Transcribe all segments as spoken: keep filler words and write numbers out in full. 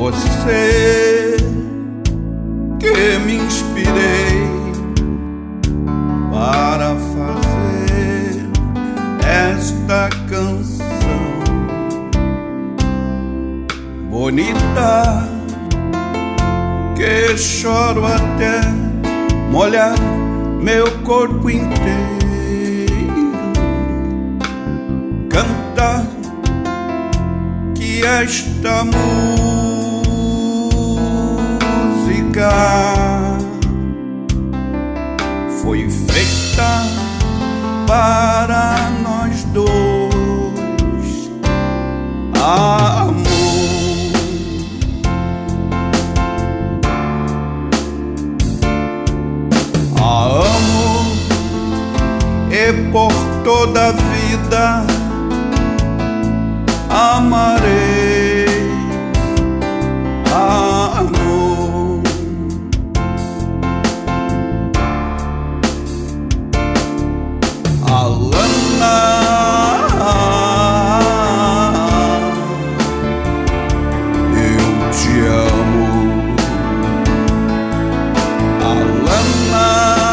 você que me inspirei para fazer esta canção bonita, que choro até molhar meu corpo inteiro. Cantar que esta música foi feita para nós dois. Amor, a amo e por toda a vida amarei. Amor, Alana, eu te amo. Alana,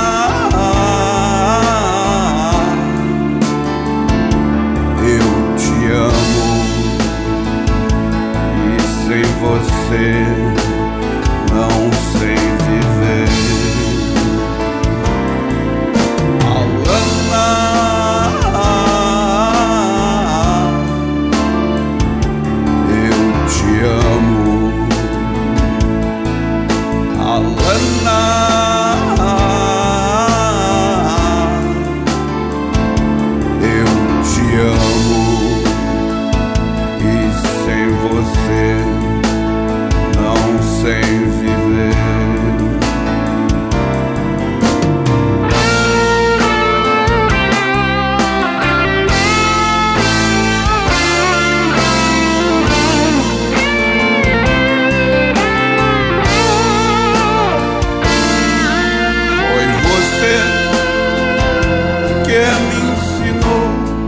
eu te amo. Sem você não sei viver. Alana, eu te amo. Alana, eu te amo. E sem você não sei viver. Foi você que me ensinou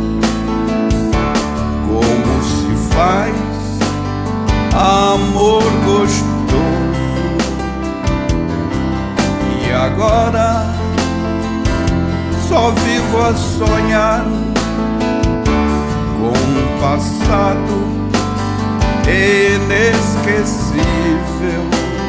como se faz amor gostoso, e agora só vivo a sonhar com um passado inesquecível.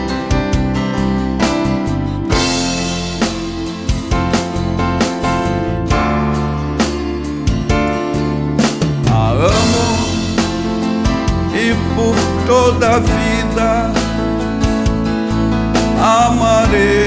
A amo e por toda a vida amarei.